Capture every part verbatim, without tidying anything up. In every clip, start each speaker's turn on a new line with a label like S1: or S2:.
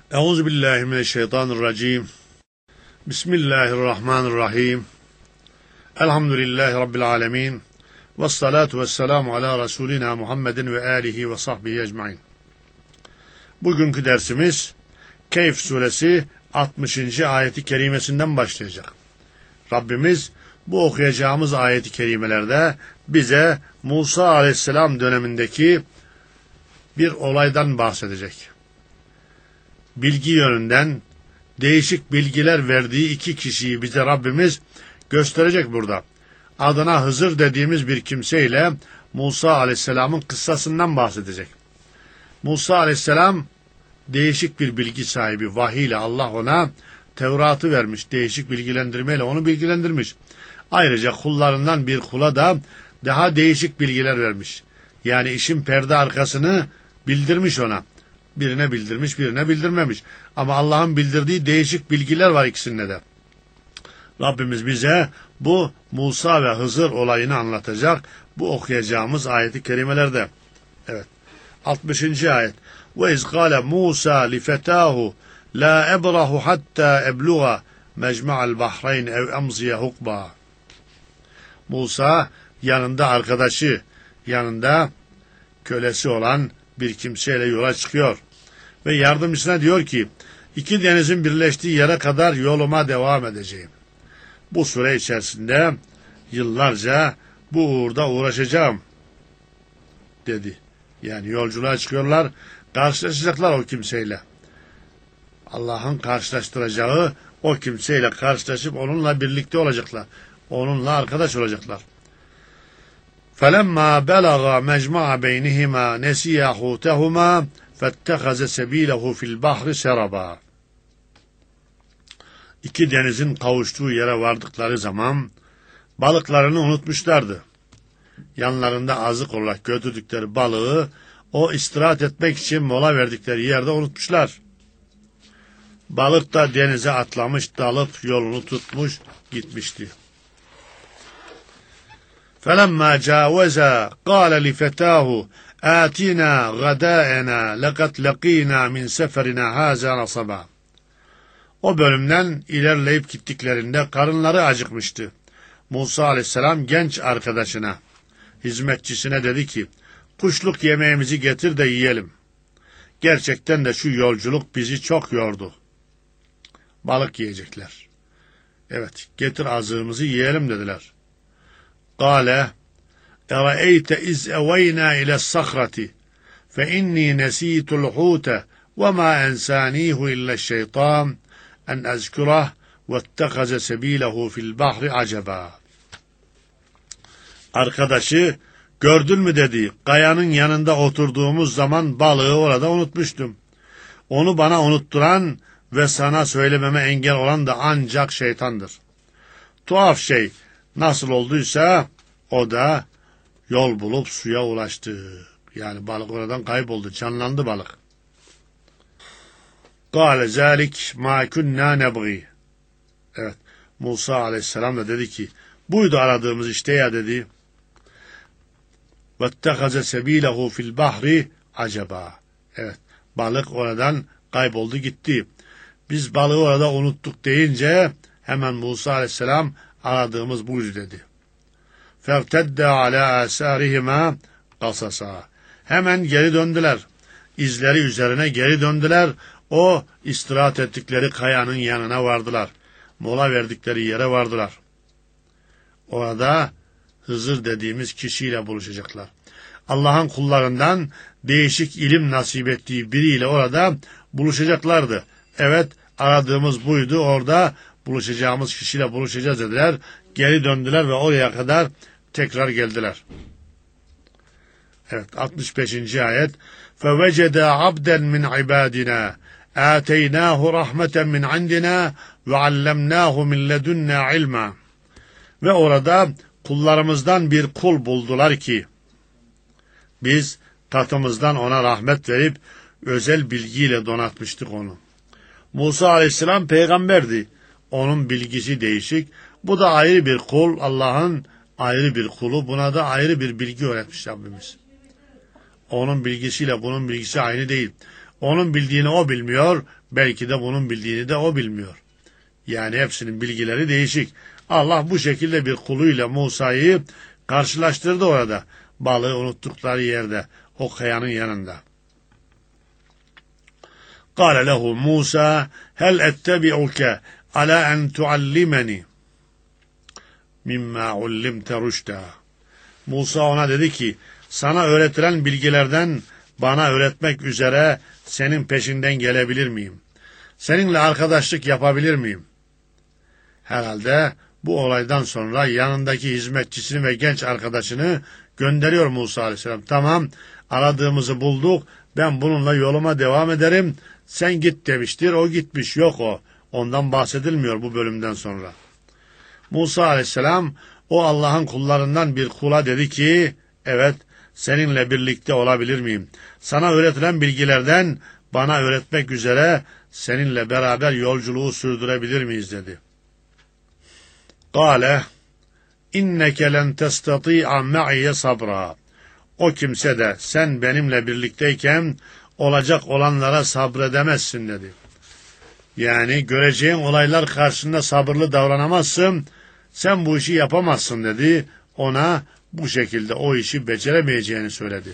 S1: Euzubillahimineşşeytanirracim. Bismillahirrahmanirrahim. Elhamdülillahi Rabbil alemin. Vessalatu vesselamu ala Resulina Muhammedin ve alihi ve sahbihi ecmain. Bugünkü dersimiz Kehf suresi altmışıncı ayeti kerimesinden başlayacak. Rabbimiz bu okuyacağımız ayeti kerimelerde bize Musa aleyhisselam dönemindeki bir olaydan bahsedecek. Bilgi yönünden değişik bilgiler verdiği iki kişiyi bize Rabbimiz gösterecek burada. Adına Hızır dediğimiz bir kimseyle Musa aleyhisselamın kıssasından bahsedecek. Musa aleyhisselam değişik bir bilgi sahibi. Vahiy ile Allah ona Tevrat'ı vermiş. Değişik bilgilendirmeyle onu bilgilendirmiş. Ayrıca kullarından bir kula da daha değişik bilgiler vermiş. Yani işin perde arkasını bildirmiş ona. Birine bildirmiş, birine bildirmemiş. Ama Allah'ın bildirdiği değişik bilgiler var ikisinde de. Rabbimiz bize bu Musa ve Hızır olayını anlatacak. Bu okuyacağımız ayeti kerimelerde. Evet. altmışıncı ayet. Ve iz kâle Musa li fetâhu la ebrahu hatta ebluğa mecma'al bahreyn ev emziye hukba. Musa yanında arkadaşı, yanında kölesi olan bir kimseyle yola çıkıyor. Ve yardımcısına diyor ki, iki denizin birleştiği yere kadar yoluma devam edeceğim. Bu süre içerisinde yıllarca bu uğurda uğraşacağım dedi. Yani yolculuğa çıkıyorlar, karşılaşacaklar o kimseyle. Allah'ın karşılaştıracağı o kimseyle karşılaşıp onunla birlikte olacaklar. Onunla arkadaş olacaklar. فَلَمَّا بَلَغَ مَجْمَعَ بَيْنِهِمَا نَسِيَ حُوتَهُمَا فَاتَّخَذَ سَب۪يلَهُ فِي الْبَحْرِ سَرَبًا. İki denizin kavuştuğu yere vardıkları zaman balıklarını unutmuşlardı. Yanlarında azık olarak götürdükleri balığı o istirahat etmek için mola verdikleri yerde unutmuşlar. Balık da denize atlamış, dalıp yolunu tutmuş, gitmişti. فَلَمَّا جَاوَزَا قَالَ لِفَتَاهُ آتِنَا غَدَاءَنَا لَقَدْ لَقِينَا مِنْ سَفَرِنَا هَذَا نَصَبًا. O bölümden ilerleyip gittiklerinde karınları acıkmıştı. Musa aleyhisselam genç arkadaşına, hizmetçisine dedi ki, kuşluk yemeğimizi getir de yiyelim. Gerçekten de şu yolculuk bizi çok yordu. Balık yiyecekler. Evet, getir azığımızı yiyelim dediler. قال أرأيت إذ أوينا إلى الصخرة فإني نسيت الحوت وما أنسانيه إلا الشيطان أن أذكره واتخذ سبيله في البحر عجبا. Arkadaşı, gördün mü dedi, kayanın yanında oturduğumuz zaman balığı orada unutmuştum. Onu bana unutturan ve sana söylememe engel olan da ancak şeytandır. Tuhaf şey, nasıl olduysa o da yol bulup suya ulaştı. Yani balık oradan kayboldu, canlandı balık. قَالَ ذَٰلِكْ مَا كُنَّا نَبْغِي. Evet, Musa aleyhisselam da dedi ki, buydu aradığımız işte ya dedi. وَاتَّخَذَ سَب۪يلَهُ فِي الْبَحْرِ acaba. Evet, balık oradan kayboldu gitti. Biz balığı orada unuttuk deyince hemen Musa aleyhisselam aradığımız buydu dedi. فَارْتَدَّ عَلَى آسَارِهِمَا قَصَصًا. Hemen geri döndüler. İzleri üzerine geri döndüler. O istirahat ettikleri kayanın yanına vardılar. Mola verdikleri yere vardılar. Orada Hızır dediğimiz kişiyle buluşacaklar. Allah'ın kullarından değişik ilim nasip ettiği biriyle orada buluşacaklardı. Evet, aradığımız buydu, orada buluşacağımız kişiyle buluşacağız dediler. Geri döndüler ve oraya kadar tekrar geldiler. Evet, altmış beşinci ayet. فَوَجَدَا عَبْدًا مِنْ عِبَادِنَا آتَيْنَاهُ رَحْمَةً مِنْ عِنْدِنَا وَعَلَّمْنَاهُ مِنْ لَدُنَّا عِلْمًا. Ve orada kullarımızdan bir kul buldular ki biz katımızdan ona rahmet verip özel bilgiyle donatmıştık onu. Musa aleyhisselam peygamberdi. Onun bilgisi değişik. Bu da ayrı bir kul, Allah'ın ayrı bir kulu. Buna da ayrı bir bilgi öğretmiş Rabbimiz. Onun bilgisiyle bunun bilgisi aynı değil. onun bildiğini o bilmiyor, belki de bunun bildiğini de o bilmiyor. Yani hepsinin bilgileri değişik. Allah bu şekilde bir kuluyla Musa'yı karşılaştırdı orada. Balığı unuttukları yerde, o kayanın yanında. قال له موسى هل أتبعك على أن تعلمني مما علمت رشدا. Musa ona dedi ki, sana öğretilen bilgilerden bana öğretmek üzere senin peşinden gelebilir miyim? Seninle arkadaşlık yapabilir miyim? Herhalde bu olaydan sonra yanındaki hizmetçisini ve genç arkadaşını gönderiyor Musa Aleyhisselam. Tamam, aradığımızı bulduk, ben bununla yoluma devam ederim, sen git demiştir, o gitmiş, yok o. Ondan bahsedilmiyor bu bölümden sonra. Musa Aleyhisselam o Allah'ın kullarından bir kula dedi ki, evet, seninle birlikte olabilir miyim? Sana öğretilen bilgilerden bana öğretmek üzere seninle beraber yolculuğu sürdürebilir miyiz dedi. Kâle inneke len testati'a me'ye sabra. O kimse de sen benimle birlikteyken olacak olanlara sabredemezsin dedi. Yani göreceğin olaylar karşısında sabırlı davranamazsın, sen bu işi yapamazsın dedi. Ona bu şekilde o işi beceremeyeceğini söyledi.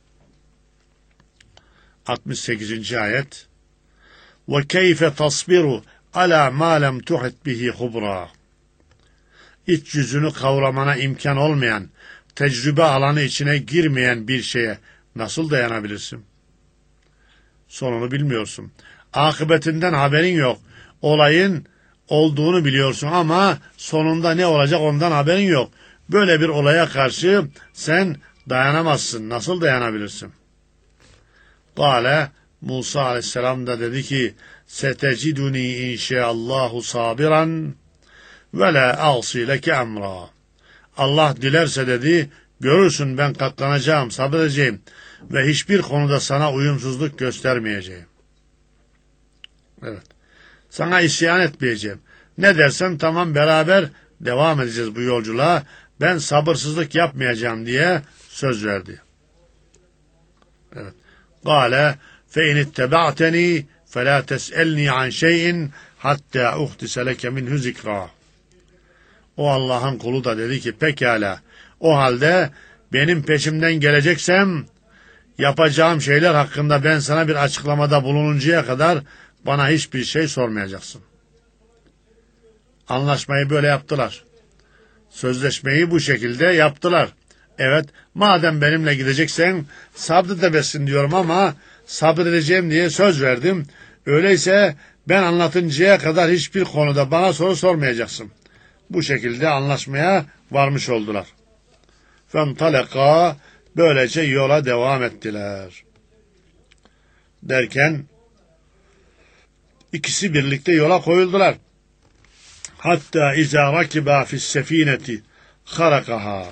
S1: altmış sekizinci ayet. Ve keyfe tasbiru ala ma lem tuhit bihi hubra. İç yüzünü kavramana imkan olmayan, tecrübe alanı içine girmeyen bir şeye nasıl dayanabilirsin? Sonunu bilmiyorsun. Akıbetinden haberin yok. Olayın olduğunu biliyorsun ama sonunda ne olacak ondan haberin yok. Böyle bir olaya karşı sen dayanamazsın. Nasıl dayanabilirsin? Kâle Musa Aleyhisselam da dedi ki seteciduni inşaallahu sabiran ve la a'si leke emra. Allah dilerse dedi, görürsün ben katlanacağım, sabredeceğim ve hiçbir konuda sana uyumsuzluk göstermeyeceğim. Evet. Sana isyan etmeyeceğim. Ne dersen tamam, beraber devam edeceğiz bu yolculuğa. Ben sabırsızlık yapmayacağım diye söz verdi. Evet. Kâle fe in itteba'teni fe la tes'elni an şeyin hatta uhdise leke minhu zikra. O Allah'ın kulu da dedi ki pekala, o halde benim peşimden geleceksem yapacağım şeyler hakkında ben sana bir açıklamada bulununcaya kadar bana hiçbir şey sormayacaksın. Anlaşmayı böyle yaptılar. Sözleşmeyi bu şekilde yaptılar. Evet, madem benimle gideceksen sabredebilirsin diyorum ama sabredeceğim diye söz verdim. Öyleyse ben anlatıncaya kadar hiçbir konuda bana soru sormayacaksın. Bu şekilde anlaşmaya varmış oldular. Fentaleka, böylece yola devam ettiler. Derken ikisi birlikte yola koyuldular. Hatta izâ rakiba fissefineti harakaha.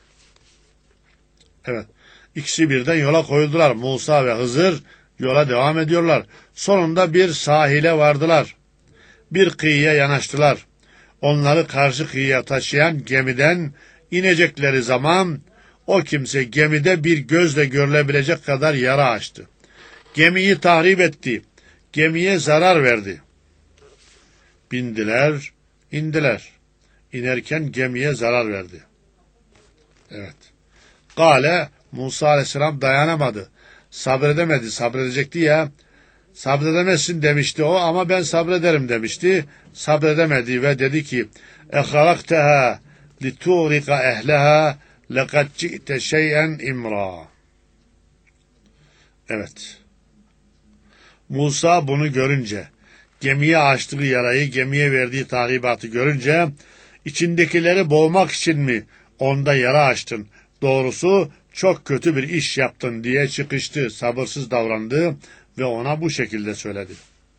S1: Evet, ikisi birden yola koyuldular. Musa ve Hızır yola devam ediyorlar. Sonunda bir sahile vardılar. Bir kıyıya yanaştılar. Onları karşı kıyıya taşıyan gemiden inecekleri zaman o kimse gemide bir gözle görülebilecek kadar yara açtı. Gemiyi tahrip etti. Gemiye zarar verdi. Bindiler, indiler. İnerken gemiye zarar verdi. Evet. Kale, Musa Aleyhisselam dayanamadı. Sabredemedi, sabredecekti ya. Sabredemezsin demişti o ama ben sabrederim demişti. Sabredemedi ve dedi ki اَخَرَقْتَهَا لِتُغْرِقَ اَهْلَهَا لَقَدْ جِئْتَ شَيْئًا اِمْرًا. Evet. Musa bunu görünce, gemiye açtığı yarayı, gemiye verdiği tahribatı görünce, içindekileri boğmak için mi onda yara açtın? Doğrusu çok kötü bir iş yaptın diye çıkıştı, sabırsız davrandı ve ona bu şekilde söyledi.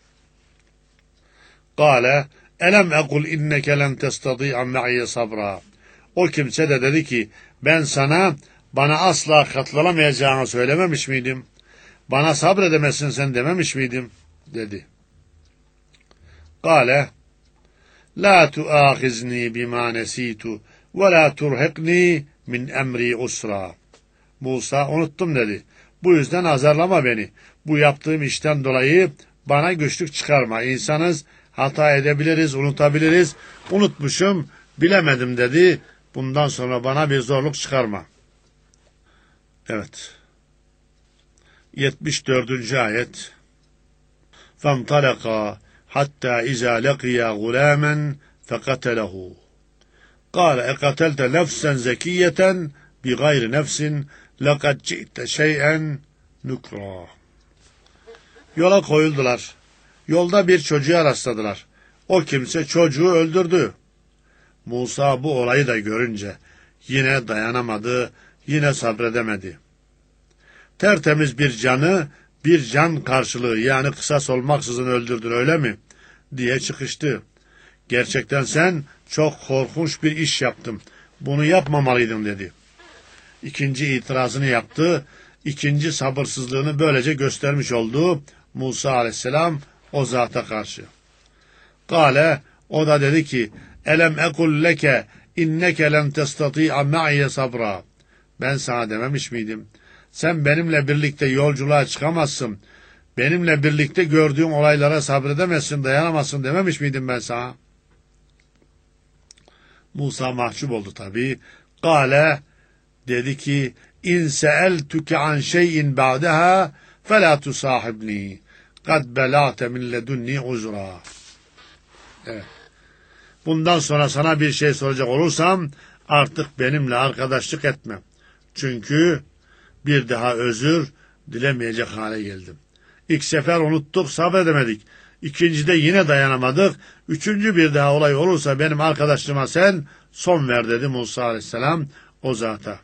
S1: Kâle, elem ekul inneke len testadi'a me'ye sabra. O kimse de dedi ki, ben sana bana asla katlanamayacağını söylememiş miydim? Bana sabredemezsin sen dememiş miydim? Dedi. Kâle, la tuâhizni bimâ nesîtu ve la turhikni min emri usra. Musa, unuttum dedi. Bu yüzden azarlama beni. bu yaptığım işten dolayı bana güçlük çıkarma. İnsanız, hata edebiliriz, unutabiliriz. Unutmuşum, bilemedim dedi. Bundan sonra bana bir zorluk çıkarma. Evet. yetmiş dördüncü ayet. فَانْطَلَقَا حَتَّى إِذَا لَقِيَا غُلَامًا فَقَتَلَهُ قَالَ اَقَتَلْتَ نَفْسًا زَكِيَّةً بِغَيْرِ نَفْسٍ لَقَدْ جِئْتَ شَيْئًا نُكْرًا. Yola koyuldular. Yolda bir çocuğa rastladılar. O kimse çocuğu öldürdü. Musa bu olayı da görünce yine dayanamadı, yine sabredemedi. Tertemiz bir canı bir can karşılığı, yani kısas olmaksızın öldürdün, öyle mi? Diye çıkıştı. Gerçekten sen çok korkunç bir iş yaptın. Bunu yapmamalıydın dedi. İkinci itirazını yaptı. İkinci sabırsızlığını böylece göstermiş oldu Musa aleyhisselam o zata karşı. Kale, o da dedi ki, elem ekul leke inneke lem testati'a ma'iye sabra. Ben sana dememiş miydim? Sen benimle birlikte yolculuğa çıkamazsın. Benimle birlikte gördüğün olaylara sabredemezsin, dayanamazsın dememiş miydim ben sana? Musa mahcup oldu tabii. Kale, dedi ki, in seeltuke an şeyin ba'daha fela tusahibni. Kad bela'te min ledunni uzra. Evet. Bundan sonra sana bir şey soracak olursam artık benimle arkadaşlık etme. Çünkü bir daha özür dilemeyecek hale geldim. İlk sefer unuttuk, sabredemedik. İkincide yine dayanamadık. Üçüncü bir daha olay olursa benim arkadaşlığıma sen son ver dedi Musa aleyhisselam o zata.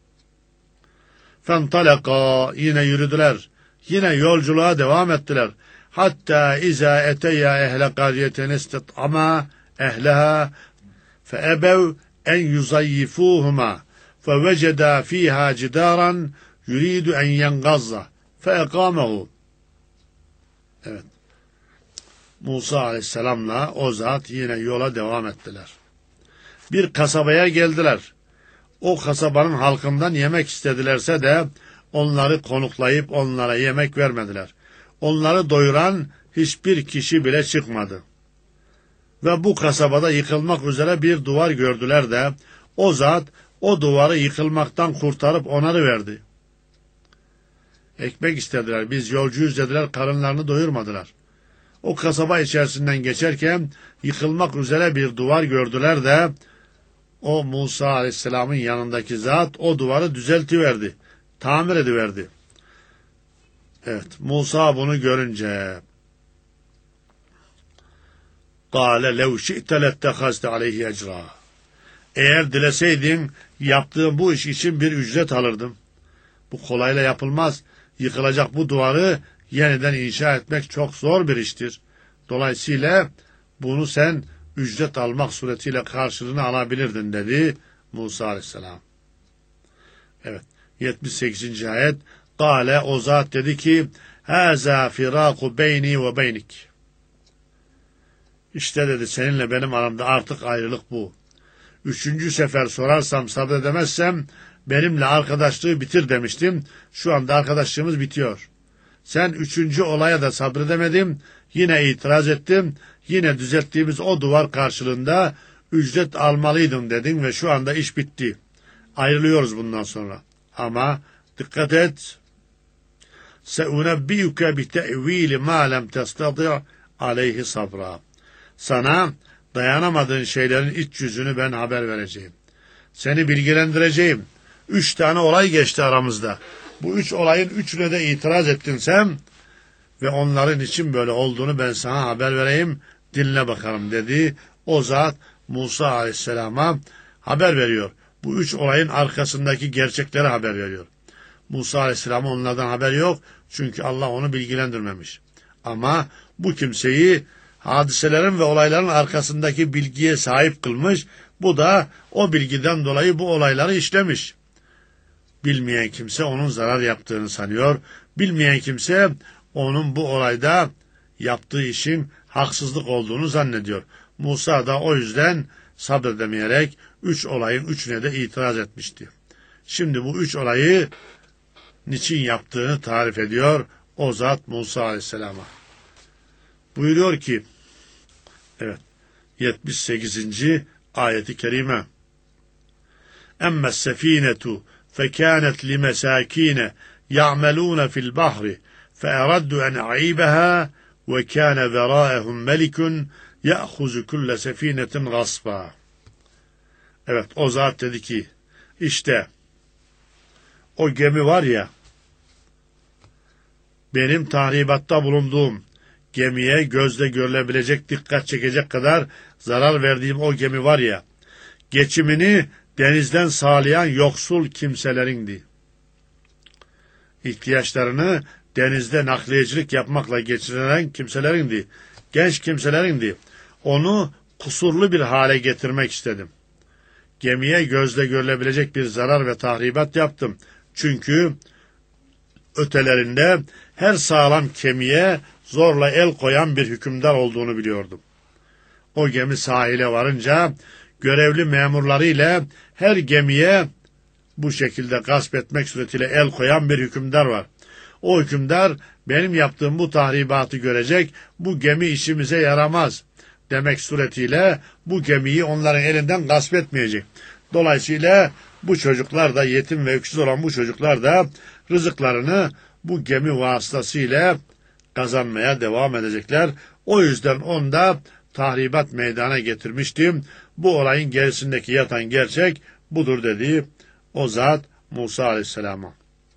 S1: Fentaleka, yine yürüdüler. Yine yolculuğa devam ettiler. Hatta iza eteya ehle qariyeten istat'ama ehleha feebev en yuzayyifuhuma feveceda fiha cidaran yuridu en yengazza feekâmehu. Evet. Musa aleyhisselamla o zat yine yola devam ettiler. Bir kasabaya geldiler. O kasabanın halkından yemek istedilerse de onları konuklayıp onlara yemek vermediler. Onları doyuran hiçbir kişi bile çıkmadı. Ve bu kasabada yıkılmak üzere bir duvar gördüler de o zat o duvarı yıkılmaktan kurtarıp onarıverdi. Ekmek istediler, biz yolcuyuz dediler, karınlarını doyurmadılar. O kasaba içerisinden geçerken yıkılmak üzere bir duvar gördüler de o Musa aleyhisselamın yanındaki zat o duvarı düzeltiverdi, tamir ediverdi. Evet, Musa bunu görünce قَالَ لَوْ شِئْتَ لَتَّخَذْتَ عَلَيْهِ اَجْرًا. Eğer dileseydin yaptığım bu iş için bir ücret alırdım. Bu kolayla yapılmaz. Yıkılacak bu duvarı yeniden inşa etmek çok zor bir iştir. Dolayısıyla bunu sen ücret almak suretiyle karşılığını alabilirdin dedi Musa aleyhisselam. Evet, yetmiş sekizinci ayet. Kale, o zat dedi ki, Hâzâ firâku beyni ve beynik. İşte dedi, seninle benim aramda artık ayrılık bu. Üçüncü sefer sorarsam, sabredemezsem benimle arkadaşlığı bitir demiştim. Şu anda arkadaşlığımız bitiyor. Sen üçüncü olaya da sabredemedim. Yine itiraz ettim. Yine düzelttiğimiz o duvar karşılığında ücret almalıydın dedin ve şu anda iş bitti. Ayrılıyoruz bundan sonra. Ama dikkat et. Se'unebbiyuke bi te'vili ma lem testati' aleyhi sabra. Sana dayanamadığın şeylerin iç yüzünü ben haber vereceğim. Seni bilgilendireceğim. Üç tane olay geçti aramızda. Bu üç olayın üçüne de itiraz ettin sen ve onların için böyle olduğunu ben sana haber vereyim. Dinle bakalım dedi. O zat Musa aleyhisselama haber veriyor. Bu üç olayın arkasındaki gerçekleri haber veriyor. Musa aleyhisselama onlardan haber yok. Çünkü Allah onu bilgilendirmemiş. Ama bu kimseyi hadiselerin ve olayların arkasındaki bilgiye sahip kılmış. Bu da o bilgiden dolayı bu olayları işlemiş. Bilmeyen kimse onun zarar yaptığını sanıyor. Bilmeyen kimse onun bu olayda yaptığı işin haksızlık olduğunu zannediyor. Musa da o yüzden sabredemeyerek üç olayın üçüne de itiraz etmişti. Şimdi bu üç olayı niçin yaptığını tarif ediyor o zat Musa Aleyhisselam'a. Buyuruyor ki, evet, yetmiş sekizinci ayeti kerime. Emmez sefinetu fekânet limesâkîne ya'melûne fil bahri fe'eraddu en a'ibeha ve kâne verâehum melikun ya'huzu kulle sefinetin gasba. Evet, o zat dedi ki, işte o gemi var ya, benim tahribatta bulunduğum gemiye gözle görülebilecek, dikkat çekecek kadar zarar verdiğim o gemi var ya, geçimini denizden sağlayan yoksul kimselerindi. İhtiyaçlarını denizde nakliyecilik yapmakla geçirilen kimselerindi. Genç kimselerindi. Onu kusurlu bir hale getirmek istedim. Gemiye gözle görülebilecek bir zarar ve tahribat yaptım. Çünkü ötelerinde her sağlam kemiğe zorla el koyan bir hükümdar olduğunu biliyordum. O gemi sahile varınca görevli memurları ile her gemiye bu şekilde gasp etmek suretiyle el koyan bir hükümdar var. O hükümdar benim yaptığım bu tahribatı görecek, bu gemi işimize yaramaz demek suretiyle bu gemiyi onların elinden gasp etmeyecek. Dolayısıyla bu çocuklar da, yetim ve öksüz olan bu çocuklar da rızıklarını bu gemi vasıtasıyla kazanmaya devam edecekler. O yüzden onda tahribat meydana getirmiştim. Bu olayın gerisindeki yatan gerçek budur dedi o zat Musa Aleyhisselam'a.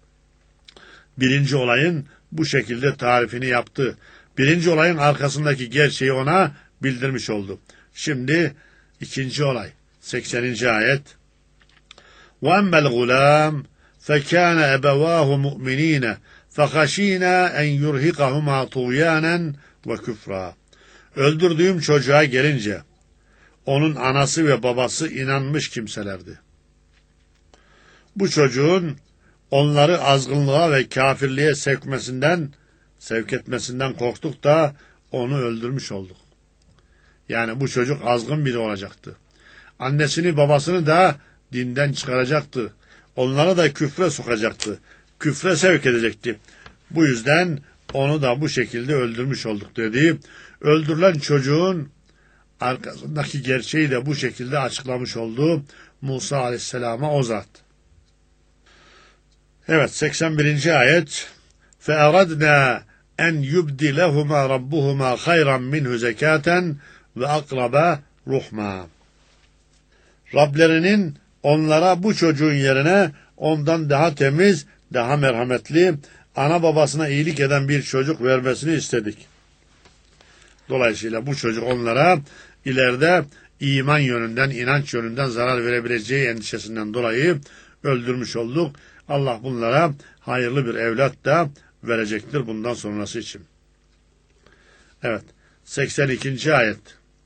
S1: Birinci olayın bu şekilde tarifini yaptı. Birinci olayın arkasındaki gerçeği ona bildirmiş oldu. Şimdi ikinci olay. sekseninci ayet. وَاَمَّا الْغُلَامِ فَكَانَ اَبَوَاهُ مُؤْمِن۪ينَ فَخَش۪ينَا اَنْ يُرْهِقَهُمَا طُغْيَانًا وَكُفْرًا. Öldürdüğüm çocuğa gelince, onun anası ve babası inanmış kimselerdi. Bu çocuğun onları azgınlığa ve kafirliğe sevkmesinden, sevk etmesinden korktuk da onu öldürmüş olduk. Yani bu çocuk azgın biri olacaktı. Annesini babasını da dinden çıkaracaktı. Onları da küfre sokacaktı. Küfre sevk edecekti. Bu yüzden onu da bu şekilde öldürmüş olduk dedi. Öldürülen çocuğun arkasındaki gerçeği de bu şekilde açıklamış oldu Musa Aleyhisselam'a o zat. Evet, seksen birinci ayet. فَاَرَدْنَا en yubdilehuma rabbuhuma hayran minhu zekaten ve akraba ruhma. Rablerinin onlara bu çocuğun yerine ondan daha temiz, daha merhametli, ana babasına iyilik eden bir çocuk vermesini istedik. Dolayısıyla bu çocuk onlara ileride iman yönünden, inanç yönünden zarar verebileceği endişesinden dolayı öldürmüş olduk. Allah bunlara hayırlı bir evlat da verecektir bundan sonrası için. Evet, seksen ikinci ayet.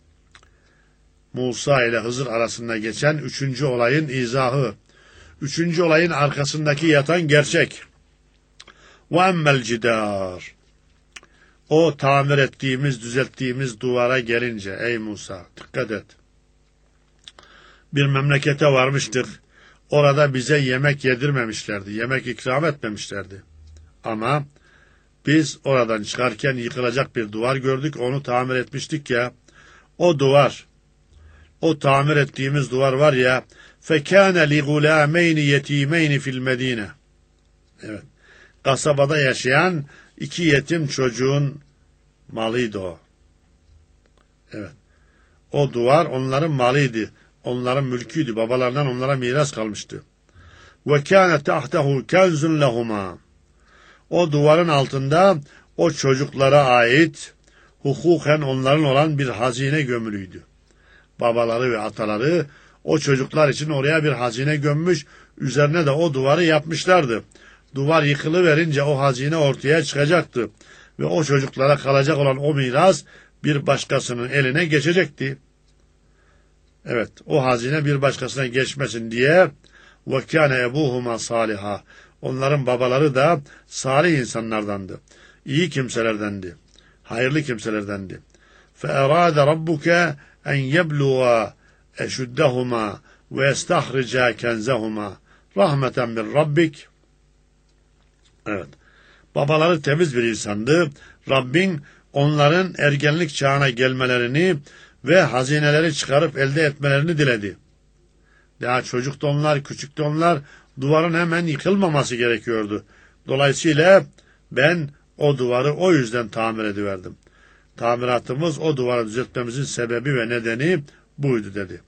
S1: Musa ile Hızır arasında geçen üçüncü olayın izahı. Üçüncü olayın arkasındaki yatan gerçek. وَاَمَّا الْجِدَارِ. O tamir ettiğimiz, düzelttiğimiz duvara gelince, ey Musa, dikkat et. Bir memlekete varmıştık. Orada bize yemek yedirmemişlerdi, yemek ikram etmemişlerdi. Ama biz oradan çıkarken yıkılacak bir duvar gördük, onu tamir etmiştik ya. O duvar, o tamir ettiğimiz duvar var ya, فَكَانَ لِغُلَامَيْنِ يَت۪يمَيْنِ فِي الْمَد۪ينَ. Evet, kasabada yaşayan iki yetim çocuğun malıydı o. Evet, o duvar onların malıydı, onların mülküydü, babalarından onlara miras kalmıştı. وَكَانَ تَحْتَهُ كَنْزٌ لَهُمَا. O duvarın altında o çocuklara ait, hukuken onların olan bir hazine gömülüydü. Babaları ve ataları o çocuklar için oraya bir hazine gömmüş, üzerine de o duvarı yapmışlardı. Duvar yıkılıverince o hazine ortaya çıkacaktı ve o çocuklara kalacak olan o miras bir başkasının eline geçecekti. Evet, o hazine bir başkasına geçmesin diye وَكَانَ اَبُوهُمَا صَالِحًا. Onların babaları da salih insanlardandı, iyi kimselerdendi, hayırlı kimselerdendi. فَاَرَادَ رَبُّكَ en yebluğa eşuddehuma ve yestahrica kenzehuma rahmeten min rabbik. Evet. Babaları temiz bir insandı. Rabbin onların ergenlik çağına gelmelerini ve hazineleri çıkarıp elde etmelerini diledi. Daha çocuktu onlar, küçüktü onlar, duvarın hemen yıkılmaması gerekiyordu. Dolayısıyla ben o duvarı o yüzden tamir ediverdim. Tamiratımız o duvarı düzeltmemizin sebebi ve nedeni buydu dedi.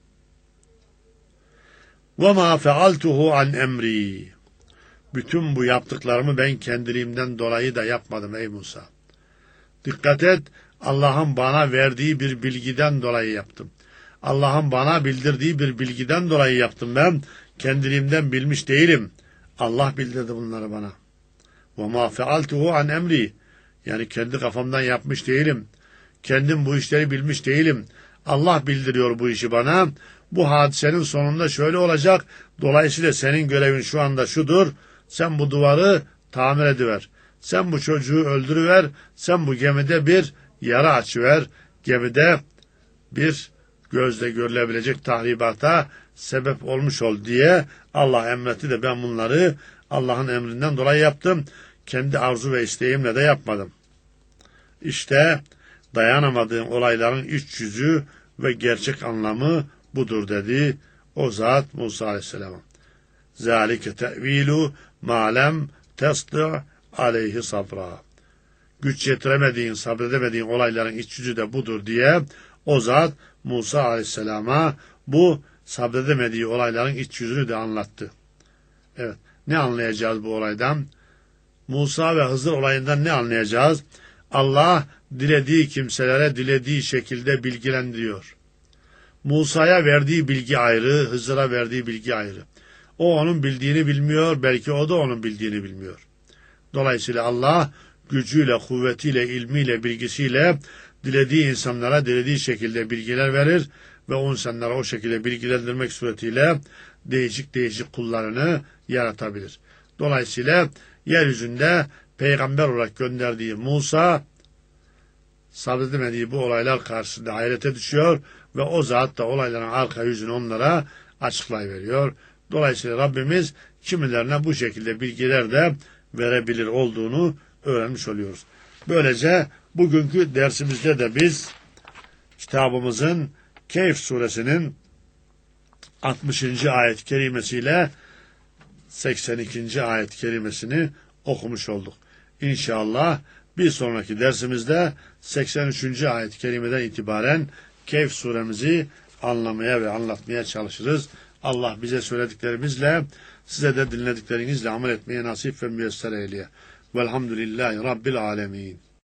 S1: وَمَا فَعَلْتُهُ عَنْ emri. Bütün bu yaptıklarımı ben kendiliğimden dolayı da yapmadım ey Musa. Dikkat et, Allah'ın bana verdiği bir bilgiden dolayı yaptım. Allah'ın bana bildirdiği bir bilgiden dolayı yaptım ben. Kendiliğimden bilmiş değilim. Allah bildirdi bunları bana. وَمَا فَعَلْتُهُ عَنْ emri. Yani kendi kafamdan yapmış değilim. Kendim bu işleri bilmiş değilim. Allah bildiriyor bu işi bana. Bu hadisenin sonunda şöyle olacak. Dolayısıyla senin görevin şu anda şudur. Sen bu duvarı tamir ediver. Sen bu çocuğu öldürüver. Sen bu gemide bir yara açıver. Gemide bir gözle görülebilecek tahribata sebep olmuş ol diye Allah emretti de ben bunları Allah'ın emrinden dolayı yaptım. Kendi arzu ve isteğimle de yapmadım. İşte dayanamadığım olayların iç yüzü ve gerçek anlamı budur dedi o zat Musa Aleyhisselam'a. Zalike te'vilu ma lem testi' aleyhi sabra. Güç yetiremediğin, sabredemediğin olayların iç yüzü de budur diye o zat Musa Aleyhisselam'a bu sabredemediği olayların iç yüzünü de anlattı. Evet, ne anlayacağız bu olaydan? Musa ve Hızır olayından ne anlayacağız? Allah dilediği kimselere dilediği şekilde bilgilendiriyor. Musa'ya verdiği bilgi ayrı, Hızır'a verdiği bilgi ayrı. O onun bildiğini bilmiyor, belki o da onun bildiğini bilmiyor. Dolayısıyla Allah gücüyle, kuvvetiyle, ilmiyle, bilgisiyle dilediği insanlara dilediği şekilde bilgiler verir ve o insanlara o şekilde bilgilendirmek suretiyle değişik değişik kullarını yaratabilir. Dolayısıyla yeryüzünde peygamber olarak gönderdiği Musa sabredemediği bu olaylar karşısında hayrete düşüyor ve o zat da olayların arka yüzünü onlara açıklayıveriyor. Dolayısıyla Rabbimiz kimilerine bu şekilde bilgiler de verebilir olduğunu öğrenmiş oluyoruz. Böylece bugünkü dersimizde de biz kitabımızın Kehf suresinin altmışıncı ayet-i kerimesiyle seksen ikinci ayet-i kerimesini okumuş olduk. İnşallah bir sonraki dersimizde seksen üçüncü ayet-i kerimeden itibaren Kehf suremizi anlamaya ve anlatmaya çalışırız. Allah bize söylediklerimizle, size de dinlediklerinizle amel etmeye nasip ve müyesser eyleye. Velhamdülillahi Rabbil alemin.